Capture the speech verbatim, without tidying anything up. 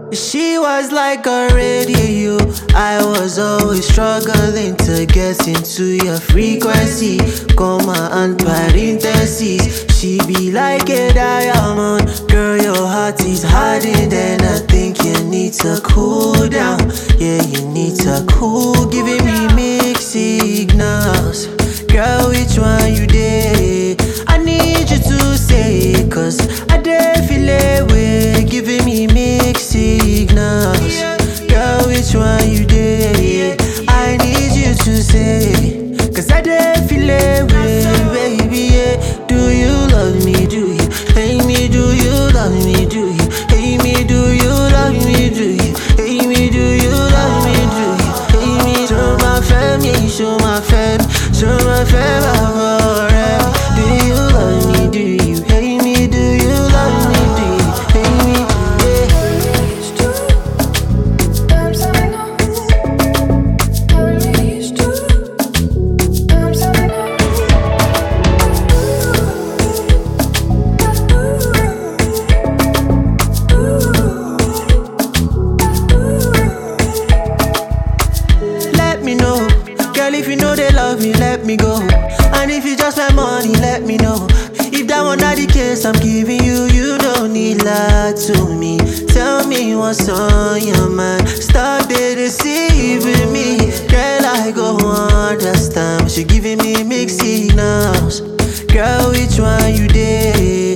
She was like a radio. I was always struggling to get into your frequency. Comma and parentheses. She be like a diamond. Girl, your heart is hardened, and I think you need to cool down. Yeah, you need to cool. Giving me mixed signals. Girl, which one you did? I need you to say, cause I did feel it way. Giving me mixed signals. Girl, which one you did? I need you to say, cause I did feel it way, baby, yeah. Do you love me, do you? Hate me, do you love me, do you? Hate me, do you love me, do you? Hate me, do you love me, do you? Hate me, show my family, show my fam, show my fam, I'm do you love me, do you? Hate me, do you love me, do you? Hate me, let me know. Girl, if you know they love me, let me go. And if you just want money, let me know. If that one not the case I'm giving you, you don't need lie to me. Tell me what's on your mind. Stop there deceiving me. Girl, I go understand, but you giving me mixed signals. Girl, which one you did?